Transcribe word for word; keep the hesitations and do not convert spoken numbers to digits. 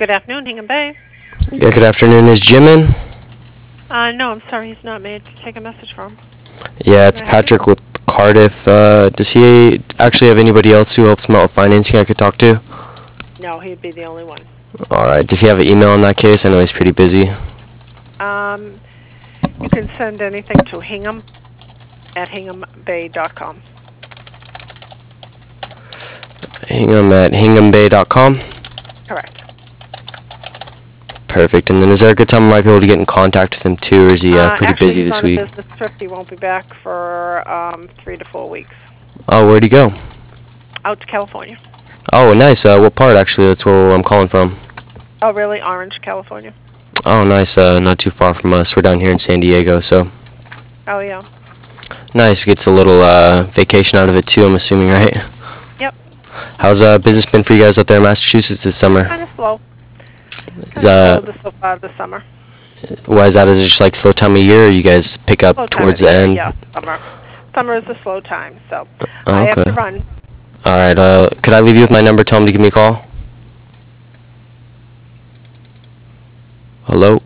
Good afternoon, Hingham Bay. Yeah, good afternoon. Is Jim in? Uh, no, I'm sorry, he's not made to take a message from. Yeah, it's Can I help you? Patrick with Cardiff. Uh, does he actually have anybody else who helps him out with financing I could talk to? No, he'd be the only one. Alright, does he have an email in that case? I know he's pretty busy. Um, you can send anything to Hingham at hingham bay dot com. Hingham at hingham bay dot com? Correct. Perfect. And then is there a good time I might be able to get in contact with him too, or is he uh, pretty actually, busy he's this on week? a business trip. He won't be back for um, three to four weeks. Oh, where'd he go? Out to California. Oh, nice. Uh, what part, actually? That's where I'm calling from. Oh, really? Orange, California? Oh, nice. Uh, not too far from us. We're down here in San Diego, so... Oh, yeah. Nice. Gets a little uh, vacation out of it too, I'm assuming, right? Yep. How's uh, business been for you guys out there in Massachusetts this summer? Kind of slow. Is, uh, Kind of slow so far this summer. why is that? Is it just like slow time of year, or you guys pick up Slow time towards of the year, end? Yeah, summer. Summer is a slow time, so Oh, I have okay. to run. Alright, uh, could I leave you with my number? Tell him to give me a call. Hello?